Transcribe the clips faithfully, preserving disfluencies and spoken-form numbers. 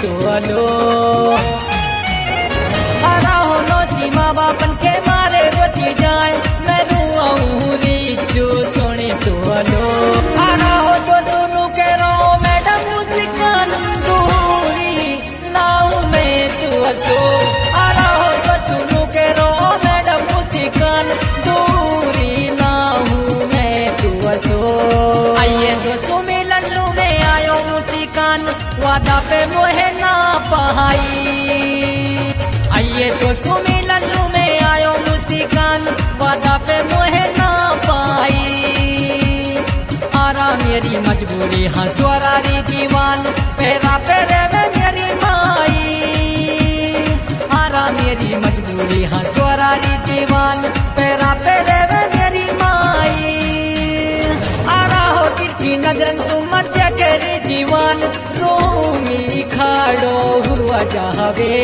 तो अलो आरा हो नो सीमा बापन के मारे बची जाए मैं रुआऊं रीचो सोने तो अलो आरा हो तो सुनू के रो मैडम मुस्कान दूरी नाऊ में तू असो आरा हो तो सुनू के रो मैडम मुस्कान दूरी नाऊ में तू असो आइए दोस्तों में लल्लू में आयो मुस्कान वादा पे मोहे ना पहाई आइए तो सुमी लल्लू में आयो मुस्कान वादा पे मोहे ना पाई आरा मेरी मजबूरी हाँ स्वरारी जीवान पहरा पेरे में मेरी माई आरा मेरी मजबूरी हाँ स्वरारी जीवान पहरा पेरे में मेरी माई आरा हो तिरछी नजरन सुमत करी जीवान रोमी खाड़ो हुआ जावे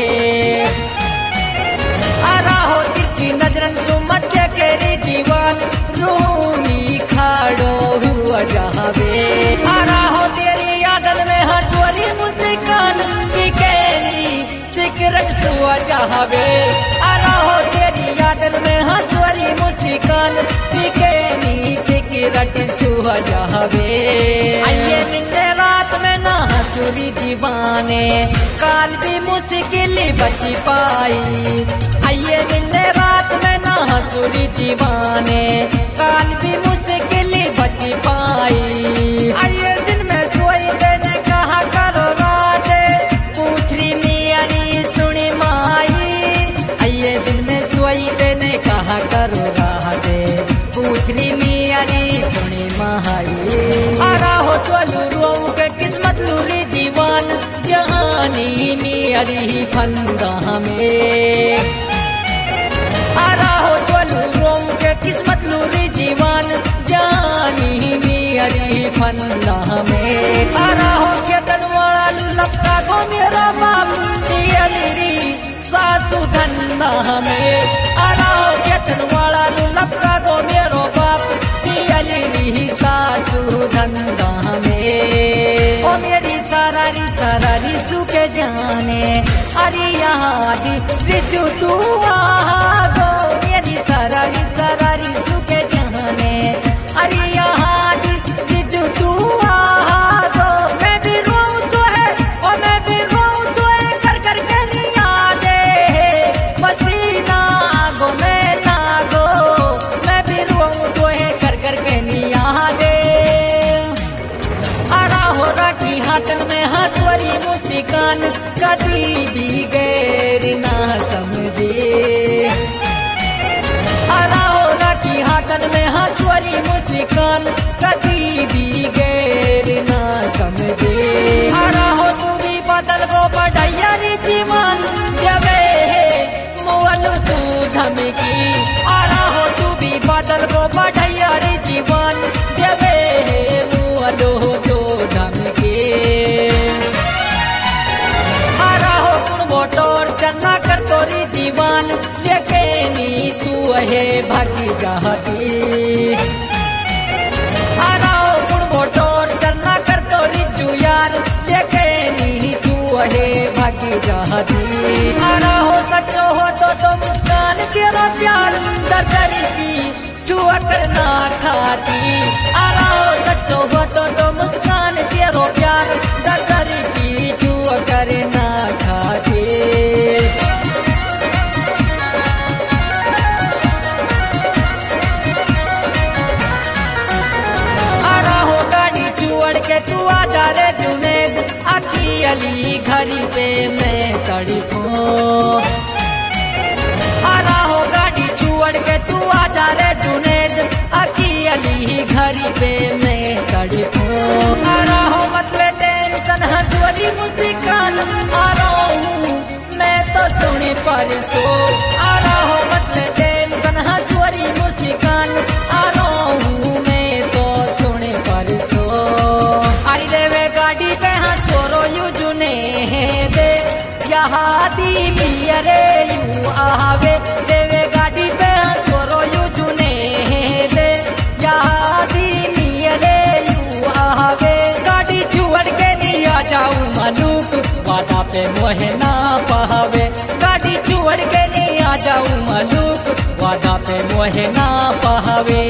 आरा हो तिरछी नजरन सुमत केरी जीवन रूमी खाड़ो हुआ जावे आरा हो तेरी यादन में हंसवरी मुस्कान की केरी सिगरेट सुआ जावे आरा हो तेरी यादन में हंसवरी मुस्कान की केरी सिगरेट सुआ जावे आइए मिलने रात में ना हंसुरी जीवाने काल भी मुश्किल बची पाई आइए मिलने रात में ना हंसुरी जीवाने काल भी मुश्किल बच पाई आइए दिन में सोई देने कहा करो राधे पूछ रही मेरी सुनी माई आइए दिन में सोई देने कहा करो राधे पूछ रही मेरी सुनी माई आरा हो तो लूरो के किस्मत लूरी जीवन जहानी मेरी फंदा में आरा हो तो रोम के किस्मत लूरी जीवन जानी मेरी फंदा में आरा हो के तनवाड़ा लपका गो मेरा बाप तेरी सासू धंधा में आरा हो के तनवाड़ा लपका गो मेरो बाप तेरी सासू धंधा में ओ मेरी सारारी सारारी सुके जाने अरे यहाँ रिचू तू आ गो मेरी सारारी सारारी सुके जाने अरे यहाँ रिचू तू आ गो मैं भी रोऊं तो है और मैं भी रोऊं तो है कर कर के नहीं यादे पसीना आगो मैं ना गो मैं भी रोऊं तो है कर कर के नहीं यादे आरा हो रखी हाथन में हंसवरी मुस्कान कदी भी गैर ना समझे आरा हो रखी हाथन में हंसवरी मुस्कान कदी भी गैर ना समझे आरा हो तू भी बदल गो बढ़ैया रे जीवन जबे मोहलू तू धमकी आरा हो तू भी बदल गो बढ़ैया रे जीवन जबे मोहलू तो धमकी आरा हो कुण मोटोर चन्ना कर तोरी जीवन लेके नी तू है भागी जाती आरा हो कुण मोटोर चन्ना कर तोरी जुयार लेके नी तू है भागी जाती आरा हो सच्चो हो तो तो मुस्कान तेरा प्यार दरदरी की छुआ करना खाती आरा हो सच्चो हो तो तो मुस्कान तेरो प्यार दरदरी की छुआ करना खाती आरा हो गाड़ी छुअड़ के तू आ जा रे जुनेद आखी अली घड़ी पे मैं तड़पूं आरा हो गाड़ी छुअड़ के तू आ जा रे जुनेद आखी अली घड़ी पे मैं तड़पूं आरा हो मतलब टेंशन हंसवरी मुस्कान आरा हूँ मैं तो सुनी परसो आरा हो मतलब टेंशन हंसवरी मुस्कान आरा हूँ मैं तो सुनी परसो अरे देवे गाड़ी पे हंसोरो यू जुने दे यहाँ दी मियरे यू आवे देवे गाड़ी पे हंसोरो यू जुने दे यहाँ दी मियरे यू आवे गाड़ी छुअड़ के नहीं आ जाऊँ मलूक वादा पे मोहे ना पावे, गाड़ी छोड़ के नहीं आ जाऊं मलूक, वादा पे मोहे ना पावे।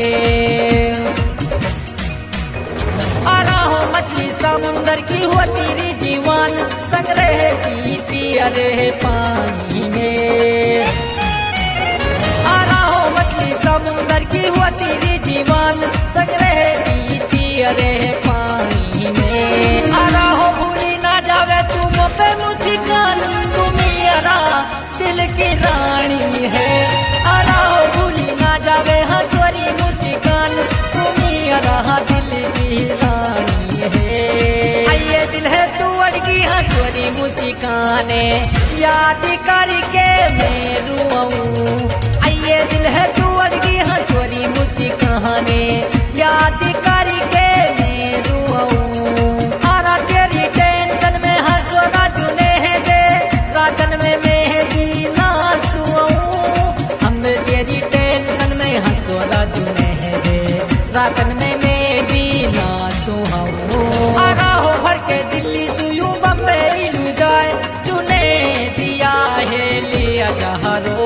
आ रहा हो मछली समुंदर की हो तेरी जीवान, संग रहे पीती अरे पानी में। आ रहा हो मछली समुंदर की हो तेरी जीवान, संग रहे पीती अरे पानी में। आ रहा हो भूली ना जावे तुम पे मुस्कान, तुम मेरा दिल की रानी है। आ रहा हो भूली ना जावे हंसवरी मुस्कान, तुम मेरा दिल की रानी है। आइए दिल है तू अड़की हंसवरी मुस्काने, याद करके मैं रोऊं। आइए दिल है तू अड़की हंसवरी मुस्काने, याद करके मैं रोऊं। आरा तेरी टेंशन में हंसवरा चुने है दे, रातन में मेहदी ना सुऊं। हम तेरी टेंशन में हंसवरा चुने है दे, रातन में मेहदी ना सुहाऊं। आरा हो भर के दिल्ली सुयू बम्बई लू जाए, चुने दिया है लिया जहारो।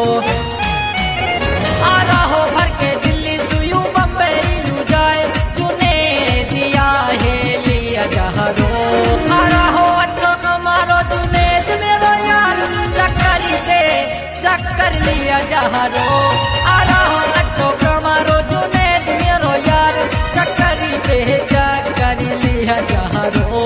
आरा हो भर के दिल्ली सुयू बम्बई लू जाए, चुने दिया है लिया जहारो। आरा हो अच्छो कमारो जुनेद मेरो यार, चक्कर पे चक्कर लिया जहारो। आरा हो अच्छो कमारो जुनेद मेरो यार, चक्कर पे चक्कर लिया जहारो।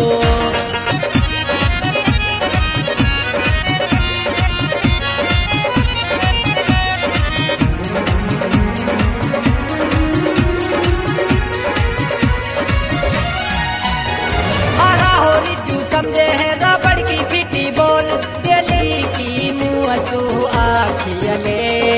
समझे है रबड़ की पीटी बोल, दिल्ली की मुँहसू आखियले।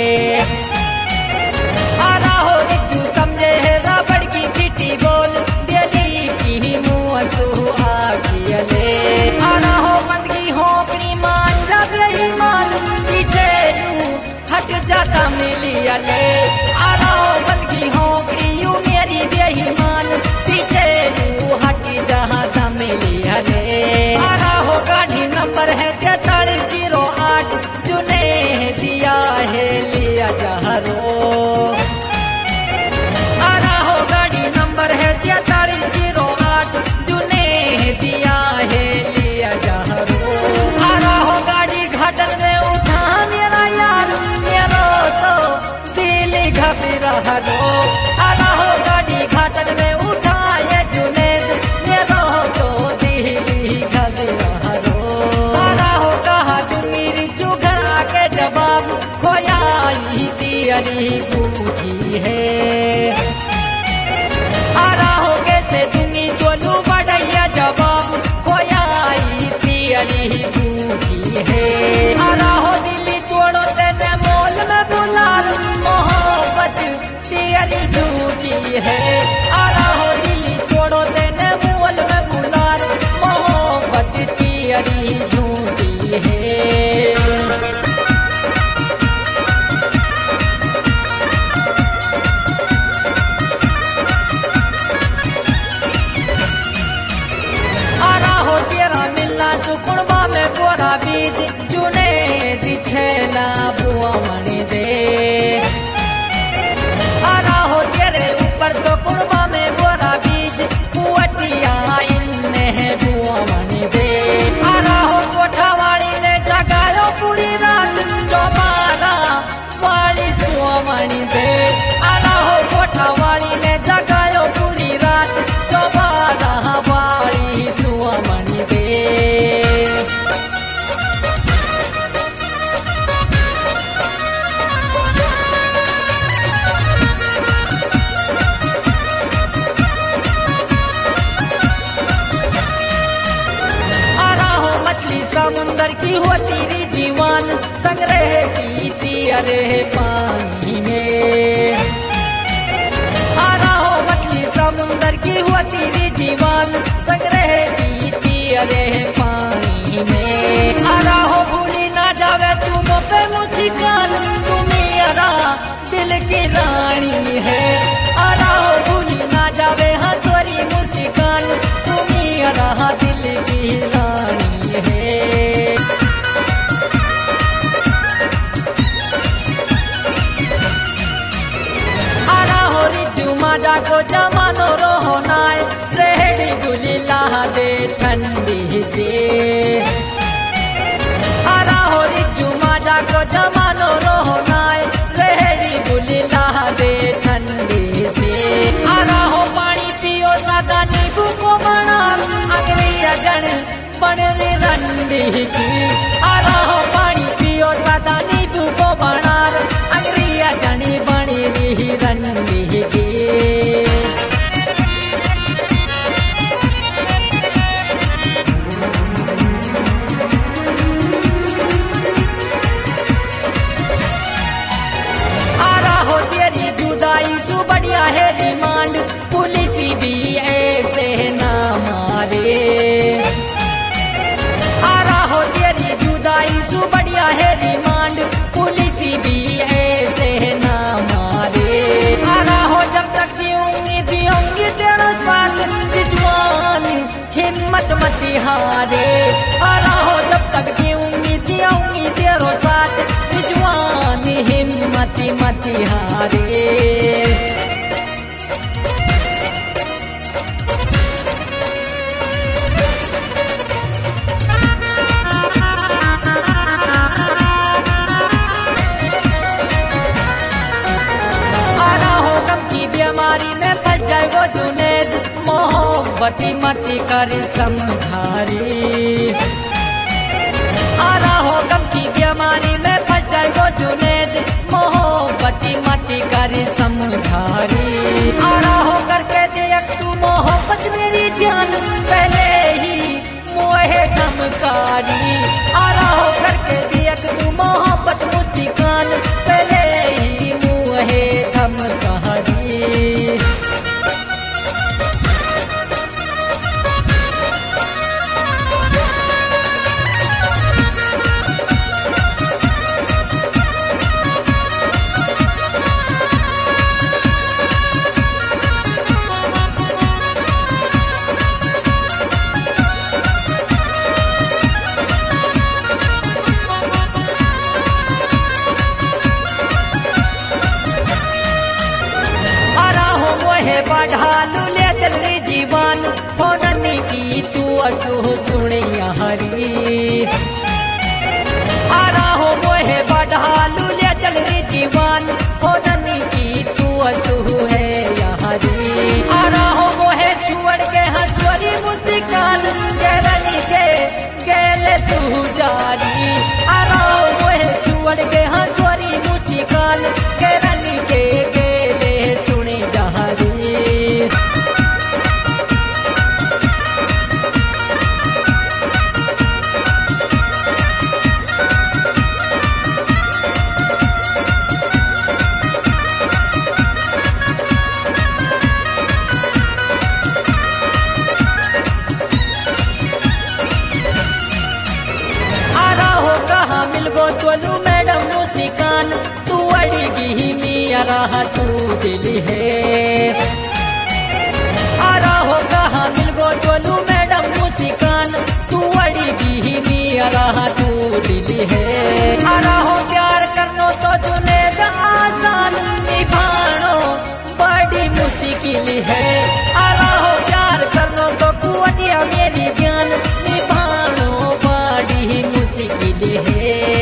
आरा हो रिचू समझे है रबड़ की पीटी बोल, दिल्ली की मुँहसू आखियले। आरा हो बंदगी हो अपनी मान जा गई मान, पीछे लू हट जाता मिलियले। आरा हो बंदगी हो अपनी यू मेरी बेईमान, पीछे लू हट जाता मिलियले। आरा हो गाड़ी नंबर है तैतालीस जीरो आठ, चुने दिया है लिया जहारो। आरा हो गाड़ी नंबर है तैतालीस जीरो आठ, चुने दिया है लिया जहारो। आरा हो गाड़ी घाटन में उठा मेरा यार, मेरा तो दिल घबरा लो। आरा हो गाड़ी घाटन में उठा ये जुनेद, मेरा तो दिल घबरा लो। आरा हो कहा तुम्हारी जो घर आके जवाब, खोया ही दियरी पूछी है। आरा हो कैसे तुम्ही तोलू बढ़िया जवाब, खोया ही दियरी पूछी है। आरा हो दिल्ली तोड़ो तेने मोल में बुलार, मोहब्बत तेरी झूठी है। आरा हो दिल्ली तोड़ो तेने मोल में बुलार, मोहब्बत तेरी झूठी है। आरा हो तेरा मिलना सुकुड़वा में बोरा बीज, चुने दिछेला बुआ मणि दे। आरा हो तेरे ऊपर तो कुड़वा में बोरा बीज, कुवटिया इन्ने है बुआ मणि दे। आरा हो कोठा वाली ने जगायो पूरी रात, चौबारा वाली सुमणि दे। आरा हो कोठा वाली ने जगायो पूरी रात, चौबारा वाली सुमणि दे। मछली समुंदर की हो तेरी जीवान, संग रहे पीती अरे पानी में। आरा हो मछली समुंदर की हो तेरी जीवान, संग रहे पीती अरे पानी में। आरा हो भूली ना जावे तुम पे मुस्कान, तुम मेरा दिल की रानी है। आरा हो भूली ना जावे हंसवरी मुस्कान, तुम मेरा दिल की रानी है। माजा को जमानो रोहनाय रेहड़ी गुली ला दे ठंडी से आरा हो रिचू माजा को जमानो रोहनाय रेहड़ी गुली ला दे ठंडी से आरा हो पानी पियो सादा नींबू को बना अगरिया जन बन रे रंडी की आरा हो पानी पियो सादा नींबू को बना अगरिया जनी बनी री रंडी की आरा हो तेरी जुदाई सु बढ़िया है डिमांड पुलिस भी ऐसे ना मारे आरा हो तेरी जुदाई सु बढ़िया है डिमांड पुलिस भी ऐसे ना मारे आरा हो जब तक जीऊंगी जीऊंगी तेरा साथ जवानी हिम्मत मत हारे आरा हो जब तक जीऊंगी जीऊंगी तेरा साथ जवानी हिम्मत मत हारे बीमारी में फंस जाए वो जुनेद मोहब्बती मती कर समझारी आरा हो गम की बीमारी में फंस जाए वो जुनेद मोहब्बती मती कर समझारी आरा हो करके देख तू मोहब्बत मेरी जान पहले ही मोहे धमकारी आरा हो करके देख तू मोहब्बत मुस्कान पहले ही मोहे धमकारी बढ़ालू ले चल रे जीवन फोननी की तू असु सुनिया हरी आरा हो मोहे बढ़ालू ले चल रे जीवन फोननी की तू असु है हरी आरा हो मोहे छुड़ के हंसवरी मुस्कान गरनी के गेले तू जारी आरा हो मोहे छुड़ के हंसवरी मुस्कान गरनी के गेले सुने जहरी तोलू मैडम मुस्कान तू अड़गी मिया तू दिल है आरा हो कहाँ मिल गो तोलू मैडम मुस्कान तू अड़गी मिया तू दिल है आरा हो प्यार करनो तो जुनेद आसान निभानो बड़ी मुश्किल है आरा हो प्यार करनो तो कुटिया मेरी जान निभानो बड़ी मुश्किल है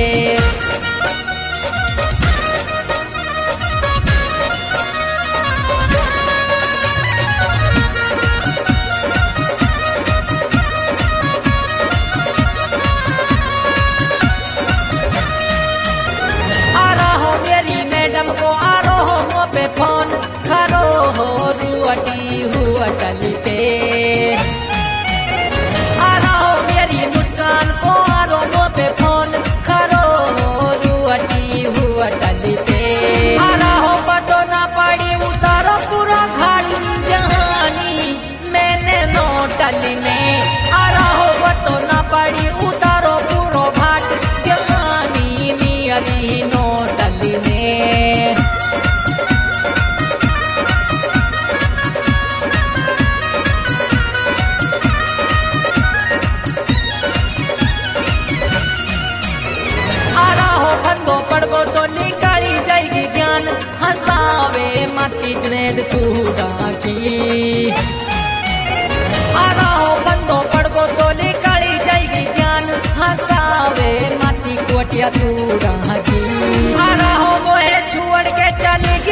को आरो हो पे फोन खरो हो रुअटी माती जुनेद तू डाकी आरा हो बंदो पड़गो तोली काली जाएगी जान हंसावे माती कोटिया तू डाकी आरा हो मोहे छोड़ के चली